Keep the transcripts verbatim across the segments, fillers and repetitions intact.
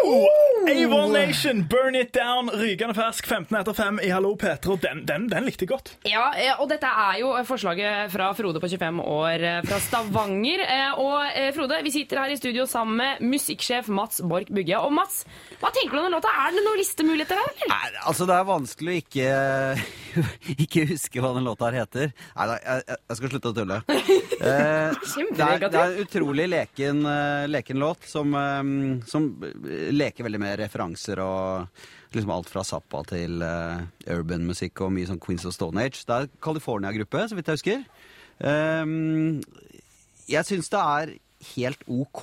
Oh! Avon Nation, Burn It Down, rykende fersk, femten etter fem i Hallo Peter, og den, den, den likte jeg godt. Ja, og dette er jo forslaget fra Frode på tjuefem år fra Stavanger. Og Frode, vi sitter her i studio sammen med musikksjef Mats Borch Bugge. Og Mats, hva tenker du om den låta? Er det noen listemuligheter her, eller? Nei, altså det er vanskelig å ikke, ikke huske hva den låta her heter. Nei, jeg, jeg skal slutte å tulle. Eh, det, er, det er en utrolig leken, leken låt som, som leker veldig med referanser og liksom alt fra Zappa til uh, urban musikk og mye sånn Queens of Stone Age. Det er California-gruppe, så vidt jeg husker. Um, jeg synes det er helt ok.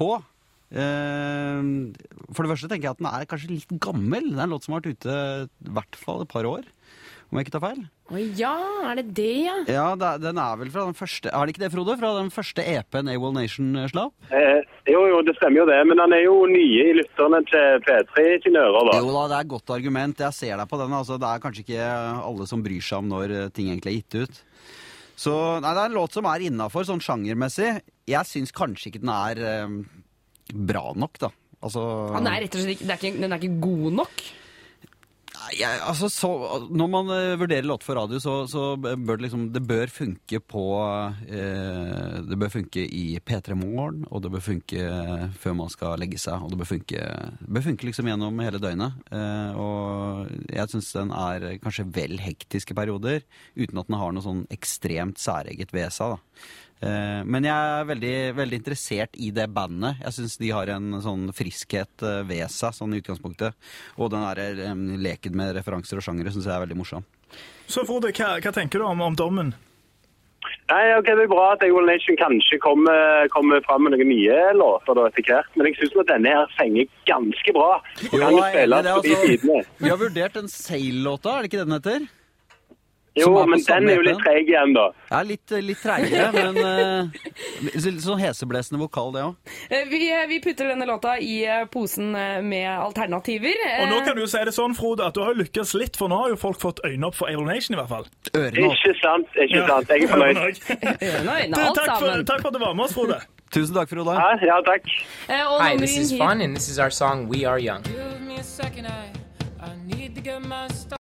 Um, for det første tenker jeg at den er kanskje litt gammel. Det er en låt som har vært ute i hvert fall et par år, om jeg ikke tar feil. Å ja, er det det, ja? Ja, det, den er vel fra den første, er det ikke det, Frode? Fra den første E P-en Avon Nation slapp? Eh, jo, jo, det stemmer jo det, men han er jo nye i lytterne til P tre-ingeniører da. Jo da, det er et godt argument. Jeg ser deg på den, altså. Det er kanskje ikke alle som bryr seg om når ting egentlig er gitt ut. Så, nei, det er en låt som er innenfor, sånn sjangermessig. Jeg synes kanskje ikke den er eh, bra nok, da. Altså... Han er rett og slett ikke, det er ikke, den er ikke god nok. Jeg, altså, så, når man uh, vurderer låt for radio, så, så bør det liksom, det bør funke på, uh, det bør funke i P tre Morgen, og det bør funke uh, før man skal legge seg, og det bør funke, det bør funke liksom gjennom hele døgnet. Uh, og jeg synes den er kanskje vel hektisk i perioder, uten at den har noe sånn ekstremt særeget ved seg, da. Men jeg er veldig, veldig interessert i det bandet. Jeg synes de har en sånn friskhet ved seg, sånn i utgangspunktet. Og den der um, leken med referanser og sjangere synes jeg er veldig morsom. Så Frode, hva, hva tenker du om, om dommen? Nei, ok, det er bra at Avon Nation kanskje kommer, kommer frem med noen nye låter da etter hvert, men jeg synes at denne her fenger ganske bra. Og kan jo spille det, altså, på de tidene. Vi har vurdert en Sail-låta, er det ikke det den heter? Jo, men den er jo litt treg igjen, da. Ja, litt, litt tregere, men uh, sånn heseblesende vokal, det også. Vi, vi putter denne låta i posen med alternativer. Og nå kan du jo si det sånn, Frode, at du har lykkes litt, for nå har jo folk fått øyne opp for Avon Nation i hvert fall. Ørene opp. Ikke sant, ikke ja. sant. Jeg er fornøyd. Ørene, øyne, alt takk for, sammen. takk for at du var med oss, Frode. Tusen takk, Frode. Ja, ja, takk. Hi, this is Fun, and this is our song We Are Young. Give me a second, I, I need to get my stuff.